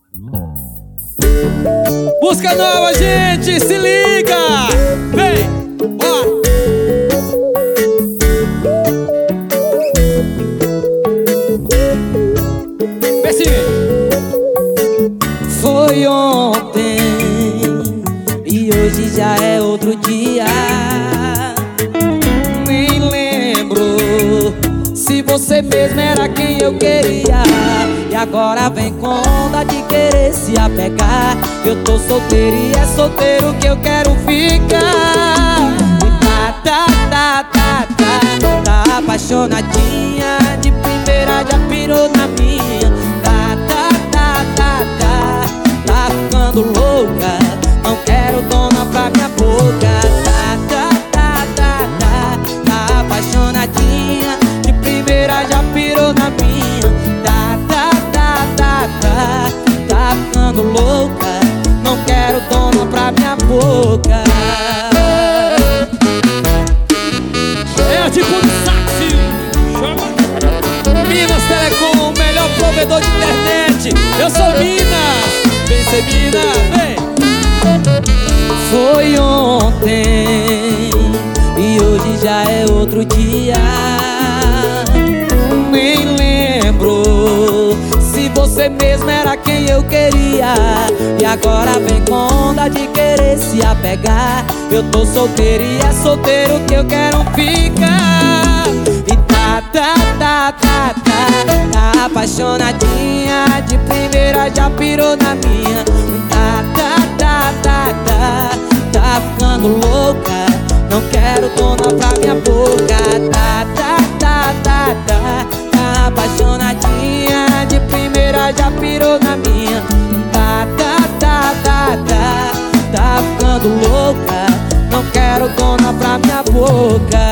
Música nova, gente, se liga! Vem, bora! Foi ontem e hoje já é outro dia. Nem lembro se você mesmo era quem eu queria. E agora vem com onda de querer se apegar. Eu tô solteiro e é solteiro que eu quero ficar. E tá apaixonadinha. De primeira já pirou na minha. Tá ficando louca. Não quero dona pra minha boca. Tá apaixonadinha. De primeira já pirou na minha. Tá ficando louca. Não quero dona pra minha boca. É tipo um sax. Minas Telecom, o melhor provedor de internet. Eu sou Minas. Vem ser Minas, vem. Foi ontem e hoje já é outro dia. Nem lembro se você mesmo era quem eu queria. E agora vem com onda de querer se apegar. Eu tô solteiro e é solteiro que eu quero ficar. E tá apaixonadinha. De primeira já pirou na minha. Tá ficando louca. Não quero dona pra minha boca. Tá apaixonadinha. De primeira já pirou na minha. Tá ficando louca. Não quero dona pra minha boca.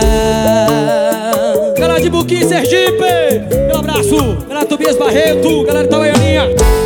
Galera de Buquim, Sergipe, um abraço. Galera Tobias Barreto, galera Itabaianinha.